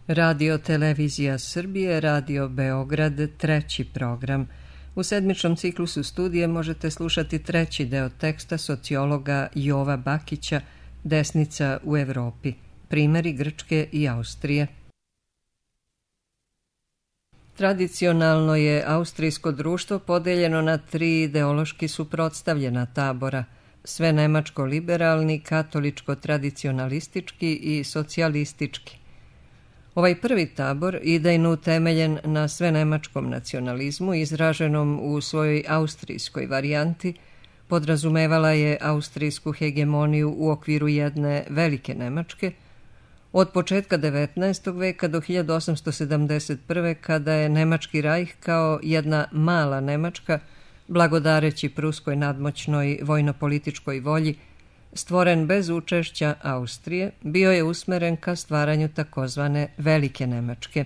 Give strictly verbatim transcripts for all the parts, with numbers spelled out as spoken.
Radio Televizija Srbije, Radio Beograd, treći program. U sedmičnom ciklusu studije možete slušati treći deo teksta sociologa Jova Bakića Desnica u Evropi, primjeri Grčke i Austrije. Tradicionalno je austrijsko društvo podeljeno na tri ideološki suprotstavljena tabora, sve nemačko-liberalni, katoličko-tradicionalistički i socijalistički. Ovaj prvi tabor, idejno utemeljen na svenemačkom nacionalizmu, izraženom u svojoj austrijskoj varijanti, podrazumevala je austrijsku hegemoniju u okviru jedne velike Nemačke, od početka devetnaestog veka do hiljadu osamsto sedamdeset prve. kada je Nemački rajh kao jedna mala Nemačka, blagodareći pruskoj nadmoćnoj vojnopolitičkoj volji, stvoren bez učešća Austrije, bio je usmeren ka stvaranju takozvane Velike Nemačke.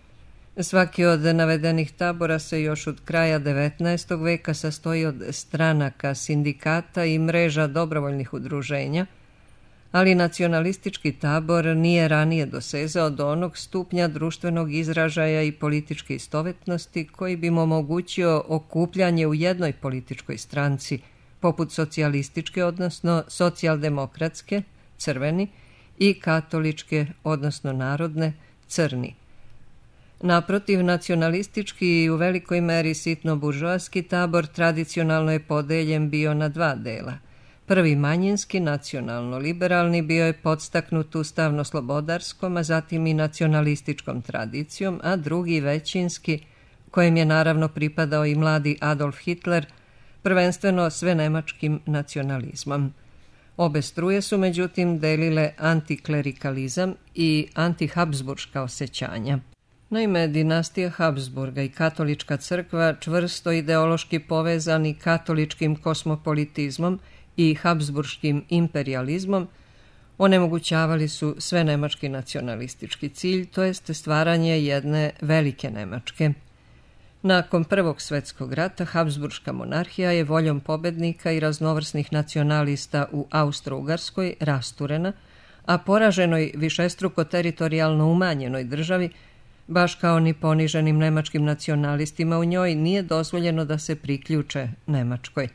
Svaki od navedenih tabora se još od kraja devetnaestog veka sastoji od stranaka, sindikata i mreža dobrovoljnih udruženja, ali nacionalistički tabor nije ranije dosezao do onog stupnja društvenog izražaja i političke istovetnosti koji bi mu omogućio okupljanje u jednoj političkoj stranci, poput socijalističke, odnosno socijaldemokratske, crveni, i katoličke, odnosno narodne, crni. Naprotiv, nacionalistički i u velikoj meri sitno-buržoaski tabor tradicionalno je podeljen bio na dva dela. Prvi manjinski, nacionalno-liberalni, bio je podstaknut ustavno-slobodarskom, a zatim i nacionalističkom tradicijom, a drugi većinski, kojem je naravno pripadao i mladi Adolf Hitler, prvenstveno svenemačkim nacionalizmom. Obe struje su međutim delile antiklerikalizam i antihabsburška osjećanja. Naime, dinastija Habsburga i katolička crkva, čvrsto ideološki povezani katoličkim kosmopolitizmom i habsburškim imperializmom, onemogućavali su svenemački nacionalistički cilj, to jest stvaranje jedne velike Nemačke. Nakon Prvog svjetskog rata, Habsburška monarhija je voljom pobednika i raznovrsnih nacionalista u Austro-Ugarskoj rasturena, a poraženoj višestruko teritorijalno umanjenoj državi, baš kao ni poniženim nemačkim nacionalistima u njoj, nije dozvoljeno da se priključe Nemačkoj.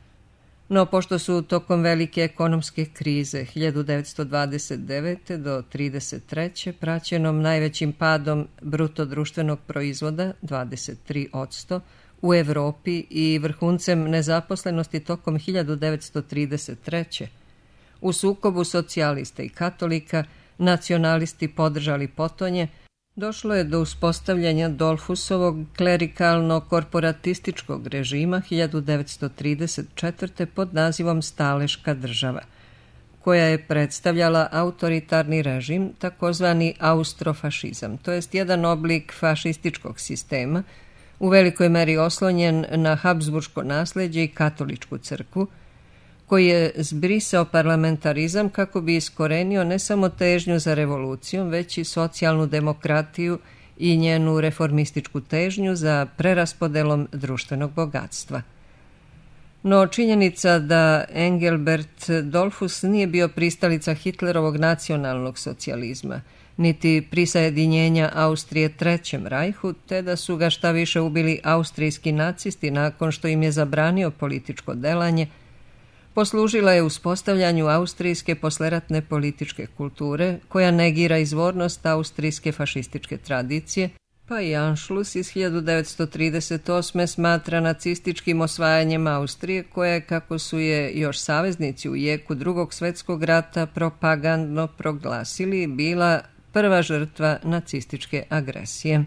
No, pošto su tokom velike ekonomske krize hiljadu devetsto dvadeset devete. do trideset treće. praćenom najvećim padom bruto društvenog proizvoda, dvadeset tri posto, u Evropi i vrhuncem nezaposlenosti tokom hiljadu devetsto trideset treće. u sukobu socijalista i katolika, nacionalisti podržali potonje, došlo je do uspostavljanja Dolfusovog klerikalno-korporatističkog režima hiljadu devetsto trideset četvrte. pod nazivom Staleška država, koja je predstavljala autoritarni režim, takozvani austrofašizam, to jest jedan oblik fašističkog sistema, u velikoj meri oslonjen na habsburško nasleđe i katoličku crkvu, koji je zbrisao parlamentarizam kako bi iskorenio ne samo težnju za revolucijom, već i socijalnu demokratiju i njenu reformističku težnju za preraspodelom društvenog bogatstva. No, činjenica da Engelbert Dollfuss nije bio pristalica Hitlerovog nacionalnog socijalizma, niti prisajedinjenja Austrije Trećem rajhu, te da su ga šta više ubili austrijski nacisti nakon što im je zabranio političko delanje, poslužila je uspostavljanju austrijske posleratne političke kulture, koja negira izvornost austrijske fašističke tradicije, pa i Anschluss iz hiljadu devetsto trideset osme. smatra nacističkim osvajanjem Austrije, koja je, kako su je još saveznici u jeku Drugog svjetskog rata propagandno proglasili, bila prva žrtva nacističke agresije.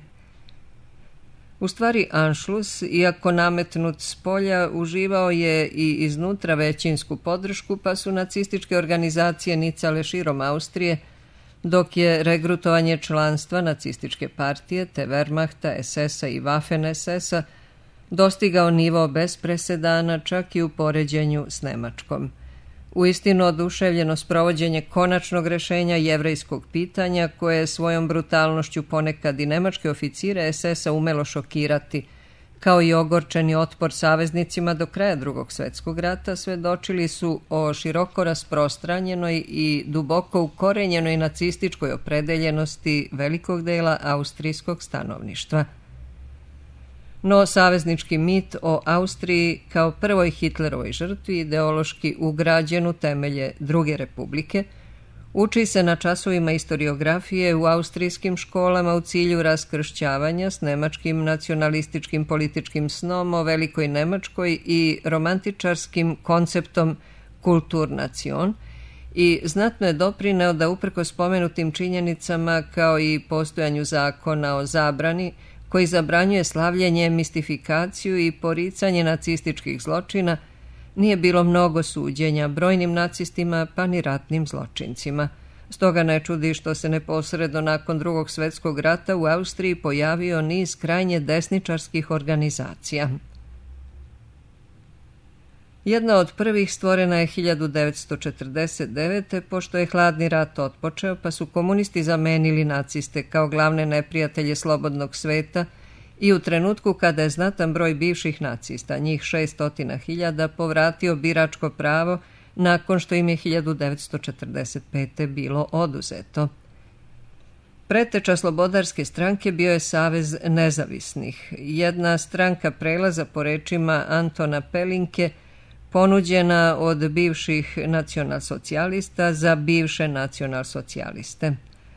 U stvari, Anschluss, iako nametnut s polja, uživao je i iznutra većinsku podršku, pa su nacističke organizacije nicale širom Austrije, dok je regrutovanje članstva nacističke partije, te Wehrmachta, es es a i Waffen es es a dostigao nivo bez presedana, čak i u poređenju s Nemačkom. Uistinu oduševljeno sprovođenje konačnog rešenja jevrejskog pitanja, koje je svojom brutalnošću ponekad i nemačke oficire es es a umelo šokirati, kao i ogorčeni otpor saveznicima do kraja Drugog svjetskog rata, svedočili su o široko rasprostranjenoj i duboko ukorenjenoj nacističkoj opredeljenosti velikog dela austrijskog stanovništva. No, saveznički mit o Austriji kao prvoj Hitlerovoj žrtvi, ideološki ugrađen u temelje Druge republike, uči se na časovima istoriografije u austrijskim školama u cilju raskršćavanja s nemačkim nacionalističkim političkim snom o velikoj Nemačkoj i romantičarskim konceptom Kulturnation i znatno je doprineo da uprkos spomenutim činjenicama kao i postojanju zakona o zabrani koji zabranjuje slavljenje, mistifikaciju i poricanje nacističkih zločina, nije bilo mnogo suđenja brojnim nacistima pa ni ratnim zločincima. Stoga ne čudi što se neposredno nakon Drugog svjetskog rata u Austriji pojavio niz krajnje desničarskih organizacija. Jedna od prvih stvorena je hiljadu devetsto četrdeset devete. pošto je hladni rat otpočeo, pa su komunisti zamenili naciste kao glavne neprijatelje slobodnog sveta i u trenutku kada je znatan broj bivših nacista, njih šessto hiljada, povratio biračko pravo nakon što im je hiljadu devetsto četrdeset pete. bilo oduzeto. Preteča Slobodarske stranke bio je Savez nezavisnih, jedna stranka prelaza po rečima Antona Pelinke, ponuđena od bivših nacionalsocijalista za bivše nacionalsocijaliste.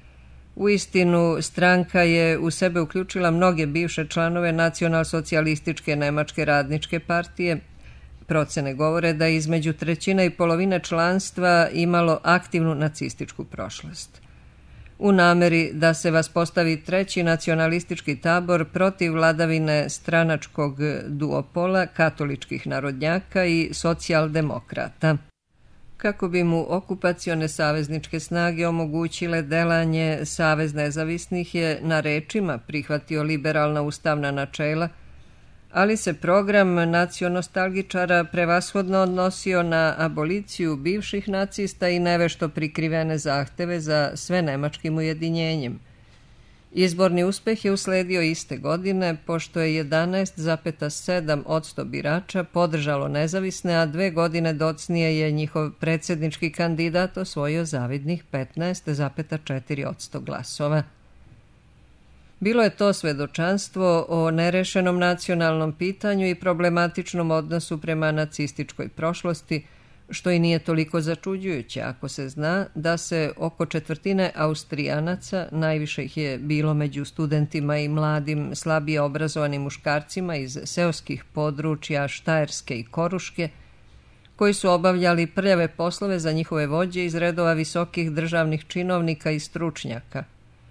Uistinu, stranka je u sebe uključila mnoge bivše članove nacionalsocijalističke Nemačke radničke partije. Procene govore da je između trećine i polovine članstva imalo aktivnu nacističku prošlost. U nameri da se vaspostavi treći nacionalistički tabor protiv vladavine stranačkog duopola, katoličkih narodnjaka i socijaldemokrata, kako bi mu okupacione savezničke snage omogućile delanje, Savez nezavisnih je na rečima prihvatio liberalna ustavna načela, ali se program nacionostalgičara prevashodno odnosio na aboliciju bivših nacista i nevešto prikrivene zahteve za sve nemačkim ujedinjenjem. Izborni uspeh je usledio iste godine, pošto je jedanaest zarez sedam posto birača podržalo nezavisne, a dve godine docnije je njihov predsjednički kandidat osvojio zavidnih petnaest zarez četiri posto glasova. Bilo je to svedočanstvo o nerešenom nacionalnom pitanju i problematičnom odnosu prema nacističkoj prošlosti, što i nije toliko začuđujuće ako se zna da se oko četvrtine Austrijanaca, najviše ih je bilo među studentima i mladim, slabije obrazovanim muškarcima iz seoskih područja Štajerske i Koruške, koji su obavljali prljave poslove za njihove vođe iz redova visokih državnih činovnika i stručnjaka,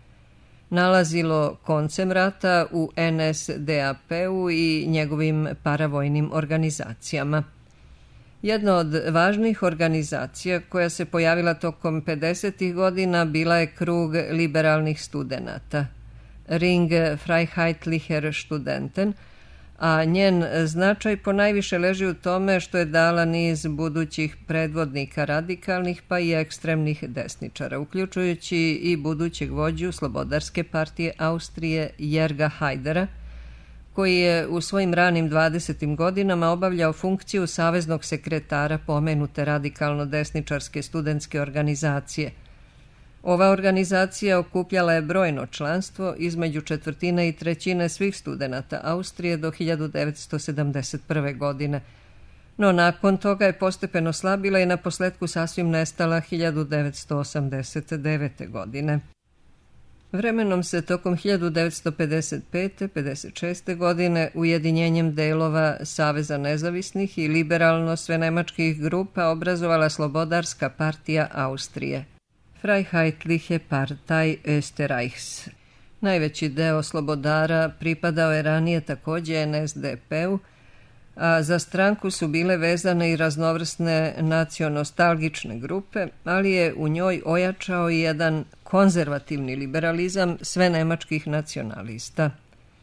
nalazilo koncem rata u en es de a pe-u i njegovim paravojnim organizacijama. Jedna od važnih organizacija koja se pojavila tokom pedesetih godina bila je krug liberalnih studenata, Ring Freiheitlicher Studenten, a njen značaj ponajviše leži u tome što je dala niz budućih predvodnika radikalnih pa i ekstremnih desničara, uključujući i budućeg vođu Slobodarske partije Austrije Jerga Hajdera, koji je u svojim ranim dvadesetim godinama obavljao funkciju saveznog sekretara pomenute radikalno-desničarske studentske organizacije. Ova organizacija okupljala je brojno članstvo između četvrtine i trećine svih studenata Austrije do hiljadu devetsto sedamdeset prve. godine, no nakon toga je postepeno slabila i naposletku sasvim nestala hiljadu devetsto osamdeset devete. godine. Vremenom se tokom hiljadu devetsto pedeset pete. pedeset šeste. godine ujedinjenjem delova Saveza nezavisnih i liberalno svenemačkih grupa obrazovala Slobodarska partija Austrije, Freiheitliche Partei Österreichs. Najveći deo slobodara pripadao je ranije također en es de pe-u, a za stranku su bile vezane i raznovrsne nacionostalgične grupe, ali je u njoj ojačao i jedan konzervativni liberalizam sve nemačkih nacionalista.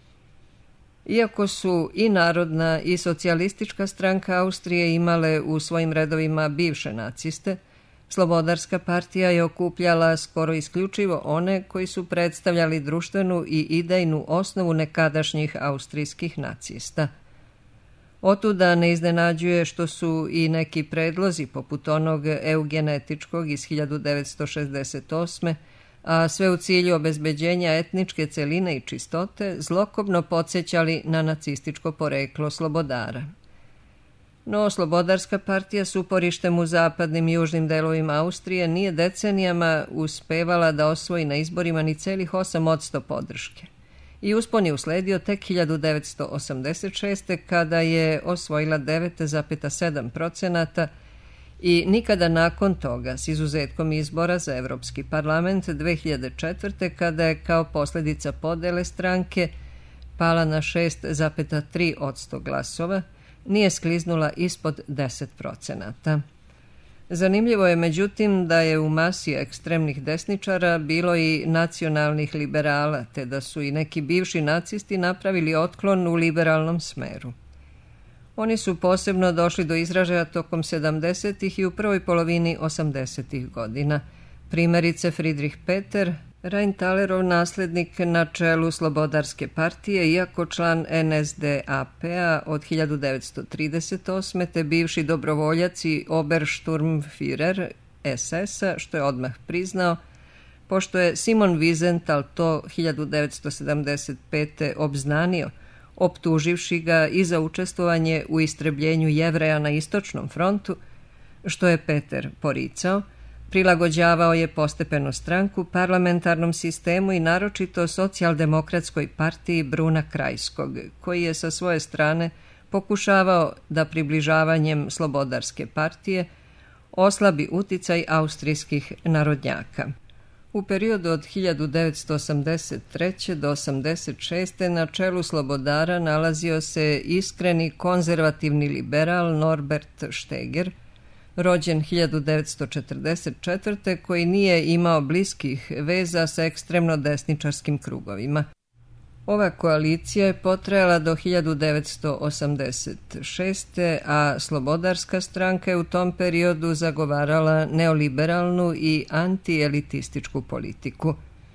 Iako su i Narodna i Socijalistička stranka Austrije imale u svojim redovima bivše naciste, Slobodarska partija je okupljala skoro isključivo one koji su predstavljali društvenu i idejnu osnovu nekadašnjih austrijskih nacista. Otuda ne iznenađuje što su i neki predlozi poput onog eugenetičkog iz hiljadu devetsto šezdeset osme, a sve u cilju obezbeđenja etničke celine i čistote, zlokobno podsjećali na nacističko poreklo slobodara. No, Slobodarska partija s uporištem u zapadnim i južnim delovima Austrije nije decenijama uspevala da osvoji na izborima ni celih osam posto podrške. I uspon je usledio tek hiljadu devetsto osamdeset šeste. kada je osvojila devet zarez sedam posto i nikada nakon toga, s izuzetkom izbora za Evropski parlament dve hiljade četvrte. kada je kao posljedica podele stranke pala na šest zarez tri posto glasova, nije skliznula ispod deset procenata. Zanimljivo je međutim da je u masi ekstremnih desničara bilo i nacionalnih liberala, te da su i neki bivši nacisti napravili otklon u liberalnom smeru. Oni su posebno došli do izražaja tokom sedamdesetih i u prvoj polovini osamdesetih godina. Primjerice Friedrich Peter, Rheintalerov naslednik na čelu Slobodarske partije, iako član N S D A P-a od hiljadu devetsto trideset osme. te bivši dobrovoljac i Obersturmführer S S-a, što je odmah priznao, pošto je Simon Wiesenthal to hiljadu devetsto sedamdeset pete. obznanio, optuživši ga i za učestvovanje u istrebljenju Jevreja na istočnom frontu, što je Peter poricao. Prilagođavao je postepeno stranku parlamentarnom sistemu i naročito socijaldemokratskoj partiji Bruna Krajskog, koji je sa svoje strane pokušavao da približavanjem Slobodarske partije oslabi uticaj austrijskih narodnjaka. U periodu od hiljadu devetsto osamdeset treće. do osamdeset šeste. na čelu Slobodara nalazio se iskreni konzervativni liberal Norbert Steger, rođen hiljadu devetsto četrdeset četvrte. koji nije imao bliskih veza sa ekstremno desničarskim krugovima. Ova koalicija je potrajala do hiljadu devetsto osamdeset šeste. a Slobodarska stranka je u tom periodu zagovarala neoliberalnu i antielitističku politiku.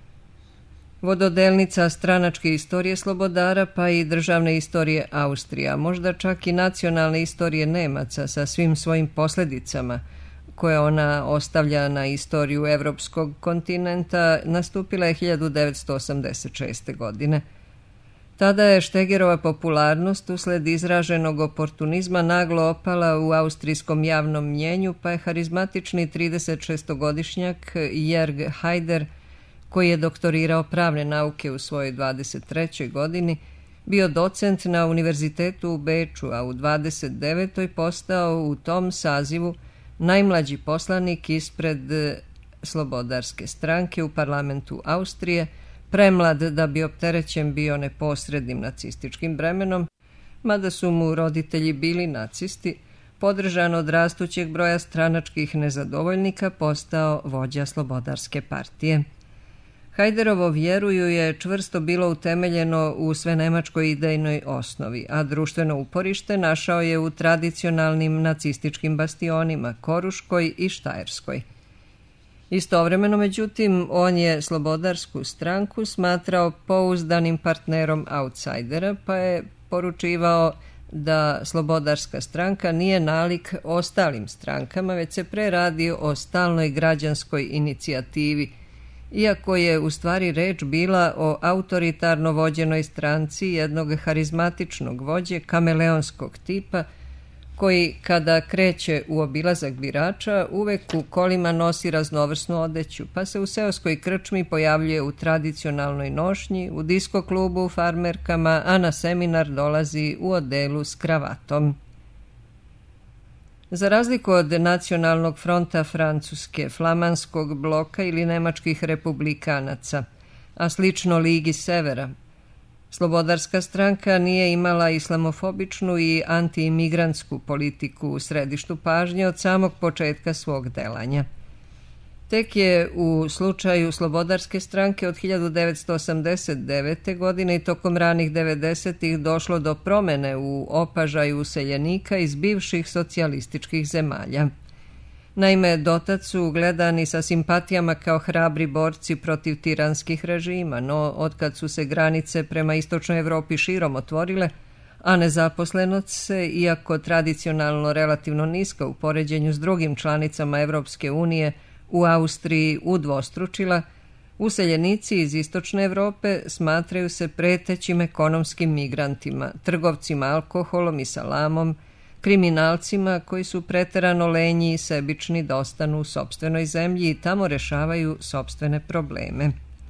Vododelnica stranačke istorije Slobodara, pa i državne istorije Austrija, možda čak i nacionalne istorije Nemaca sa svim svojim posljedicama koje ona ostavlja na istoriju evropskog kontinenta, nastupila je hiljadu devetsto osamdeset šeste. godine. Tada je Stegerova popularnost usled izraženog oportunizma naglo opala u austrijskom javnom mnjenju, pa je harizmatični tridesetšestogodišnjak Jörg Haider, koji je doktorirao pravne nauke u svojoj dvadeset trećoj. godini, bio docent na univerzitetu u Beču, a u dvadeset devetoj. postao u tom sazivu najmlađi poslanik ispred Slobodarske stranke u parlamentu Austrije, premlad da bi opterećen bio neposrednim nacističkim bremenom, mada su mu roditelji bili nacisti, podržan od rastućeg broja stranačkih nezadovoljnika, postao vođa Slobodarske partije. Hajderovo vjeruju je čvrsto bilo utemeljeno u svenemačkoj idejnoj osnovi, a društveno uporište našao je u tradicionalnim nacističkim bastionima Koruškoj i Štajerskoj. Istovremeno, međutim, on je Slobodarsku stranku smatrao pouzdanim partnerom outsidera, pa je poručivao da Slobodarska stranka nije nalik ostalim strankama, već se pre radi o stalnoj građanskoj inicijativi, iako je u stvari reč bila o autoritarno vođenoj stranci jednog harizmatičnog vođe kameleonskog tipa, koji kada kreće u obilazak birača uvek u kolima nosi raznovrsnu odeću, pa se u seoskoj krčmi pojavljuje u tradicionalnoj nošnji, u disko klubu u farmerkama, a na seminar dolazi u odelu s kravatom. Za razliku od Nacionalnog fronta Francuske, Flamanskog bloka ili nemačkih republikanaca, a slično Ligi Severa, Slobodarska stranka nije imala islamofobičnu i antiimigrantsku politiku u središtu pažnje od samog početka svog delanja. Tek je u slučaju Slobodarske stranke od hiljadu devetsto osamdeset devete. godine i tokom ranih devedesetih došlo do promene u opažaju useljenika iz bivših socijalističkih zemalja. Naime, dotad su gledani sa simpatijama kao hrabri borci protiv tiranskih režima, no otkad su se granice prema istočnoj Evropi širom otvorile, a nezaposlenost se, iako tradicionalno relativno niska u poređenju s drugim članicama Evropske unije, u Austriji udvostručila, useljenici iz istočne Evrope smatraju se pretećim ekonomskim migrantima, trgovcima alkoholom i salamom, kriminalcima koji su preterano lenji i sebični da ostanu u sopstvenoj zemlji i tamo rešavaju sopstvene probleme.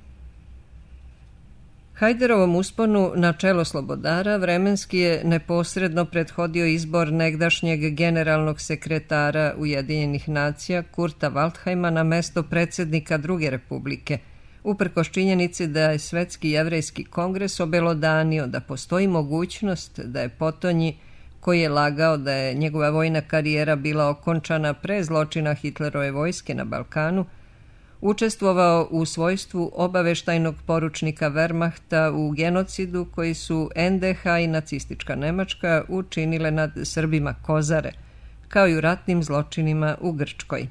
Hajderovom usponu na čelo Slobodara vremenski je neposredno prethodio izbor negdašnjeg generalnog sekretara Ujedinjenih nacija Kurta Waldheima na mesto predsjednika Druge republike, uprkos činjenici da je Svetski jevrejski kongres obelodanio da postoji mogućnost da je potonji, koji je lagao da je njegova vojna karijera bila okončana pre zločina Hitlerove vojske na Balkanu, učestvovao u svojstvu obaveštajnog poručnika Wehrmachta u genocidu koji su en de ha i nacistička Nemačka učinile nad Srbima Kozare, kao i u ratnim zločinima u Grčkoj.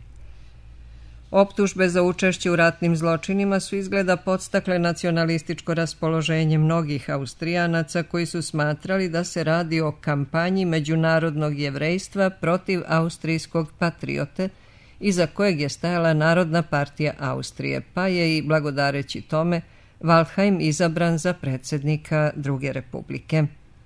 Optužbe za učešće u ratnim zločinima su izgleda podstakle nacionalističko raspoloženje mnogih Austrijanaca koji su smatrali da se radi o kampanji međunarodnog jevrejstva protiv austrijskog patriote, iza kojeg je stajala Narodna partija Austrije, pa je i blagodareći tome Waldheim izabran za predsjednika Druge republike.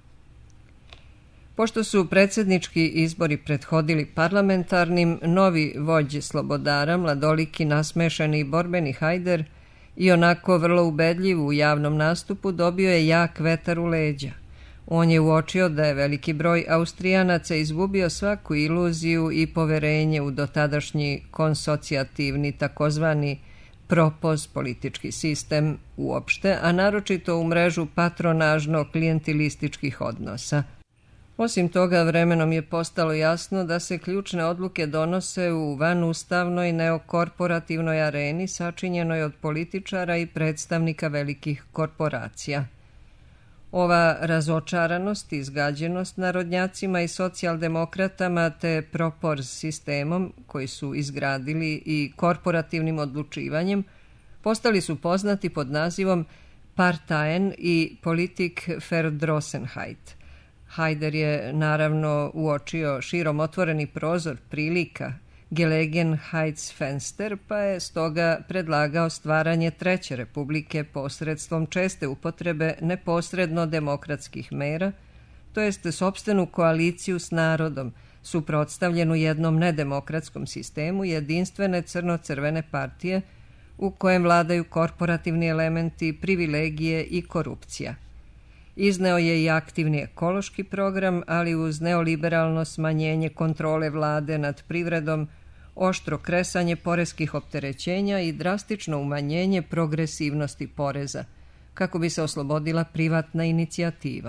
Pošto su predsjednički izbori prethodili parlamentarnim, novi vođ Slobodara, mladoliki, nasmešani i borbeni Hajder, i onako vrlo ubedljiv u javnom nastupu, dobio je jak vetar u leđa. On je uočio da je veliki broj Austrijanaca izgubio svaku iluziju i poverenje u dotadašnji konsocijativni, takozvani propoz politički sistem uopšte, a naročito u mrežu patronažno-klijentilističkih odnosa. Osim toga, vremenom je postalo jasno da se ključne odluke donose u vanustavnoj neokorporativnoj areni sačinjenoj od političara i predstavnika velikih korporacija. Ova razočaranost i izgađenost narodnjacima i socijaldemokratama te propors sistemom koji su izgradili i korporativnim odlučivanjem postali su poznati pod nazivom Parteien i Politik Verdrossenheit. Hajder je naravno uočio širom otvoreni prozor prilika, Gelegenheitsfenster, pa je stoga predlagao stvaranje Treće republike posredstvom česte upotrebe neposredno demokratskih mera, to jest sopstvenu koaliciju s narodom, suprotstavljenu jednom nedemokratskom sistemu jedinstvene crno-crvene partije u kojem vladaju korporativni elementi, privilegije i korupcija. Izneo je i aktivni ekološki program, ali uz neoliberalno smanjenje kontrole vlade nad privredom, oštro kresanje poreskih opterećenja i drastično umanjenje progresivnosti poreza, kako bi se oslobodila privatna inicijativa.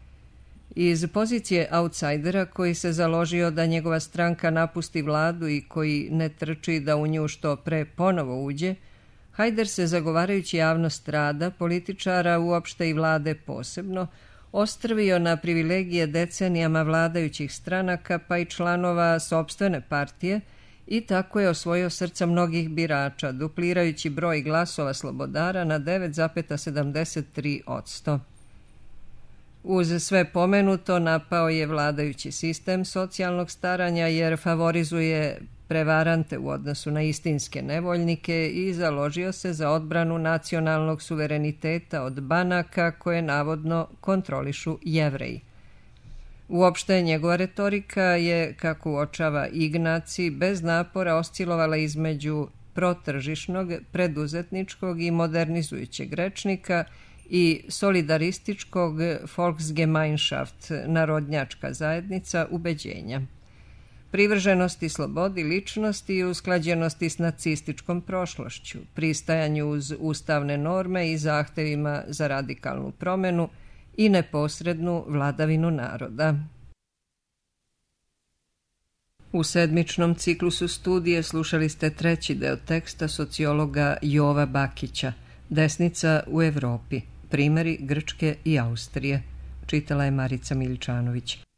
Iz pozicije autsajdera koji se založio da njegova stranka napusti vladu i koji ne trči da u nju što pre ponovo uđe, Hajder se, zagovarajući javnost rada, političara uopšte i vlade posebno, ostrvio na privilegije decenijama vladajućih stranaka pa i članova sopstvene partije i tako je osvojio srca mnogih birača, duplirajući broj glasova Slobodara na devet zarez sedamdeset tri posto. Uz sve pomenuto napao je vladajući sistem socijalnog staranja jer favorizuje prevarante u odnosu na istinske nevoljnike i založio se za odbranu nacionalnog suvereniteta od banaka koje navodno kontrolišu Jevreji. Uopšte njegova retorika je, kako uočava Ignaci, bez napora oscilovala između protržišnog, preduzetničkog i modernizujućeg rečnika i solidarističkog Volksgemeinschaft, narodnjačka zajednica, ubeđenja. Privrženosti slobodi ličnosti i usklađenosti s nacističkom prošlošću, pristajanju uz ustavne norme i zahtevima za radikalnu promenu i neposrednu vladavinu naroda. U sedmičnom ciklusu studije slušali ste treći deo teksta sociologa Jova Bakića, Desnica u Evropi, primjeri Grčke i Austrije. Čitala je Marica Miličanović.